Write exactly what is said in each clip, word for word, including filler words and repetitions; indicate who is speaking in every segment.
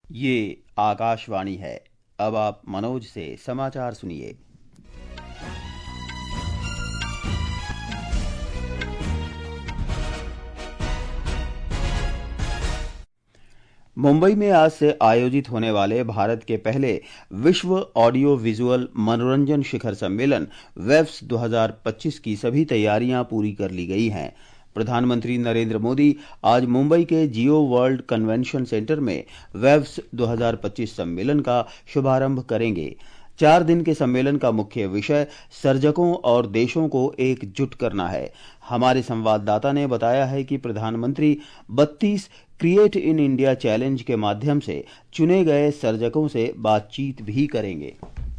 Speaker 1: ये आकाशवाणी है। अब आप मनोज से समाचार सुनिए। मुंबई में आज से आयोजित होने वाले भारत के पहले विश्व ऑडियो विजुअल मनोरंजन शिखर सम्मेलन वेव्स दो हज़ार पच्चीस की सभी तैयारियां पूरी कर ली गई हैं। प्रधानमंत्री नरेंद्र मोदी आज मुंबई के जियो वर्ल्ड कन्वेंशन सेंटर में वेव्स दो हज़ार पच्चीस सम्मेलन का शुभारंभ करेंगे। चार दिन के सम्मेलन का मुख्य विषय सर्जकों और देशों को एकजुट करना है। हमारे संवाददाता ने बताया है कि प्रधानमंत्री बत्तीस क्रिएट इन इंडिया चैलेंज के माध्यम से चुने गए सर्जकों से बातचीत भी करेंगे।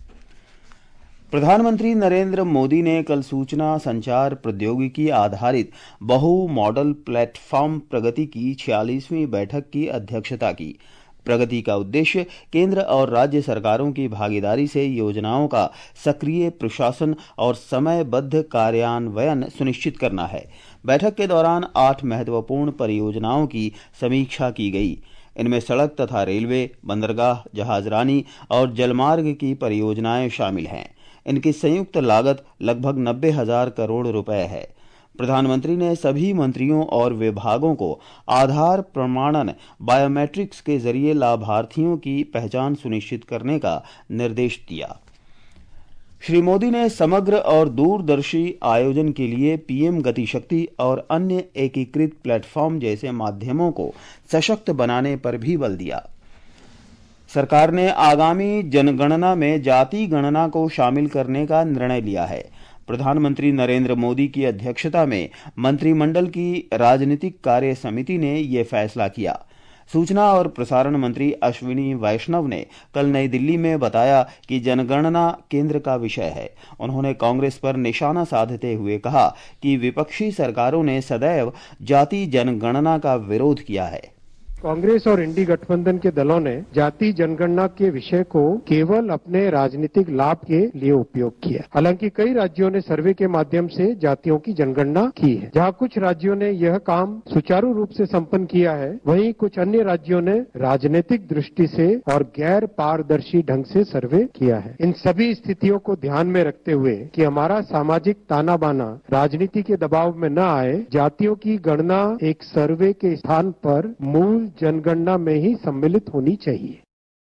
Speaker 1: प्रधानमंत्री नरेंद्र मोदी ने कल सूचना संचार प्रौद्योगिकी आधारित बहु मॉडल प्लेटफॉर्म प्रगति की छियालीसवीं बैठक की अध्यक्षता की। प्रगति का उद्देश्य केंद्र और राज्य सरकारों की भागीदारी से योजनाओं का सक्रिय प्रशासन और समयबद्ध कार्यान्वयन सुनिश्चित करना है। बैठक के दौरान आठ महत्वपूर्ण परियोजनाओं की समीक्षा की गई। इनमें सड़क तथा रेलवे, बंदरगाह, जहाजरानी और जलमार्ग की परियोजनाएं शामिल हैं। इनकी संयुक्त लागत लगभग नब्बे हजार करोड़ रुपए है। प्रधानमंत्री ने सभी मंत्रियों और विभागों को आधार प्रमाणन बायोमेट्रिक्स के जरिए लाभार्थियों की पहचान सुनिश्चित करने का निर्देश दिया। श्री मोदी ने समग्र और दूरदर्शी आयोजन के लिए पीएम गतिशक्ति और अन्य एकीकृत प्लेटफॉर्म जैसे माध्यमों को सशक्त बनाने पर भी बल दिया। सरकार ने आगामी जनगणना में जाति गणना को शामिल करने का निर्णय लिया है। प्रधानमंत्री नरेंद्र मोदी की अध्यक्षता में मंत्रिमंडल की राजनीतिक कार्य समिति ने यह फैसला किया। सूचना और प्रसारण मंत्री अश्विनी वैष्णव ने कल नई दिल्ली में बताया कि जनगणना केंद्र का विषय है। उन्होंने कांग्रेस पर निशाना साधते हुए कहा कि विपक्षी सरकारों ने सदैव जाति जनगणना का विरोध किया है।
Speaker 2: कांग्रेस और इंडी गठबंधन के दलों ने जाति जनगणना के विषय को केवल अपने राजनीतिक लाभ के लिए उपयोग किया। हालांकि कई राज्यों ने सर्वे के माध्यम से जातियों की जनगणना की है। जहां कुछ राज्यों ने यह काम सुचारू रूप से संपन्न किया है, वहीं कुछ अन्य राज्यों ने राजनीतिक दृष्टि से और गैर पारदर्शी ढंग से सर्वे किया है। इन सभी स्थितियों को ध्यान में रखते हुए कि हमारा सामाजिक ताना बाना राजनीति के दबाव में न आए, जातियों की गणना एक सर्वे के स्थान पर मूल जनगणना में ही सम्मिलित होनी चाहिए।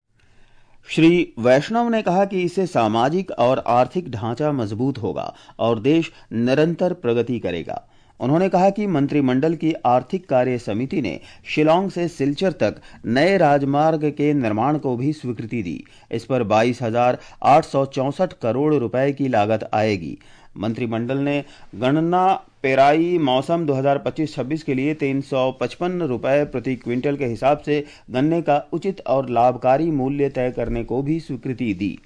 Speaker 1: श्री वैष्णव ने कहा कि इससे सामाजिक और आर्थिक ढांचा मजबूत होगा और देश निरंतर प्रगति करेगा। उन्होंने कहा कि मंत्रिमंडल की आर्थिक कार्य समिति ने शिलांग से सिलचर तक नए राजमार्ग के निर्माण को भी स्वीकृति दी। इस पर बाईस हजार आठ सौ चौसठ करोड़ रुपए की लागत आएगी। मंत्रिमंडल ने गणना पेराई मौसम दो हज़ार पच्चीस छब्बीस के लिए तीन सौ पचपन रुपए प्रति क्विंटल के हिसाब से गन्ने का उचित और लाभकारी मूल्य तय करने को भी स्वीकृति दी।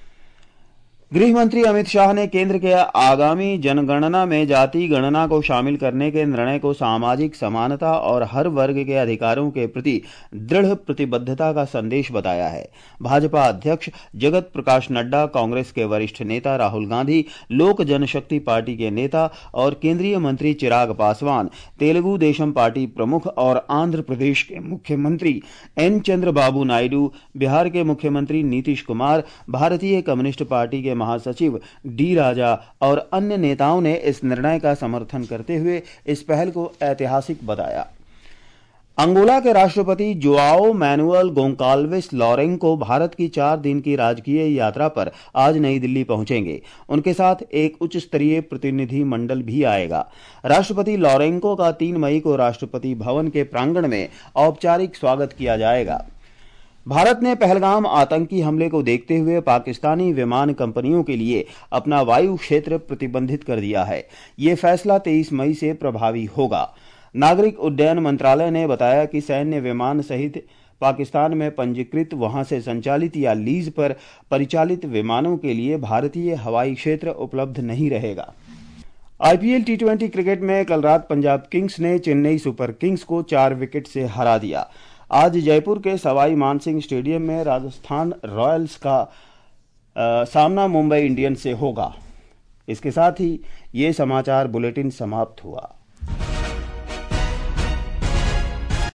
Speaker 1: गृह मंत्री अमित शाह ने केंद्र के आगामी जनगणना में जाति गणना को शामिल करने के निर्णय को सामाजिक समानता और हर वर्ग के अधिकारों के प्रति दृढ़ प्रतिबद्धता का संदेश बताया है। भाजपा अध्यक्ष जगत प्रकाश नड्डा, कांग्रेस के वरिष्ठ नेता राहुल गांधी, लोक जनशक्ति पार्टी के नेता और केंद्रीय मंत्री चिराग पासवान, तेलुगु देशम पार्टी प्रमुख और आंध्र प्रदेश के मुख्यमंत्री एन चंद्रबाबू नायडू, बिहार के मुख्यमंत्री नीतीश कुमार, भारतीय कम्युनिस्ट पार्टी के महासचिव डी राजा और अन्य नेताओं ने इस निर्णय का समर्थन करते हुए इस पहल को ऐतिहासिक बताया। अंगोला के राष्ट्रपति Joao Manuel Goncalves Lourenco Bharat की चार दिन की राजकीय यात्रा पर आज नई दिल्ली पहुंचेंगे। उनके साथ एक उच्च स्तरीय प्रतिनिधि मंडल भी आएगा। राष्ट्रपति लोरेंको का तीन मई को राष्ट्रपति भवन के प्रांगण में औपचारिक स्वागत किया जाएगा। भारत ने पहलगाम आतंकी हमले को देखते हुए पाकिस्तानी विमान कंपनियों के लिए अपना वायु क्षेत्र प्रतिबंधित कर दिया है। ये फैसला तेईस मई से प्रभावी होगा। नागरिक उड्डयन मंत्रालय ने बताया कि सैन्य विमान सहित पाकिस्तान में पंजीकृत, वहां से संचालित या लीज पर परिचालित विमानों के लिए भारतीय हवाई क्षेत्र उपलब्ध नहीं रहेगा। आईपीएल टी ट्वेंटी क्रिकेट में कल रात पंजाब किंग्स ने चेन्नई सुपर किंग्स को चार विकेट से हरा दिया। आज जयपुर के सवाई मानसिंह स्टेडियम में राजस्थान रॉयल्स का आ, सामना मुंबई इंडियंस से होगा। इसके साथ ही ये समाचार बुलेटिन समाप्त हुआ।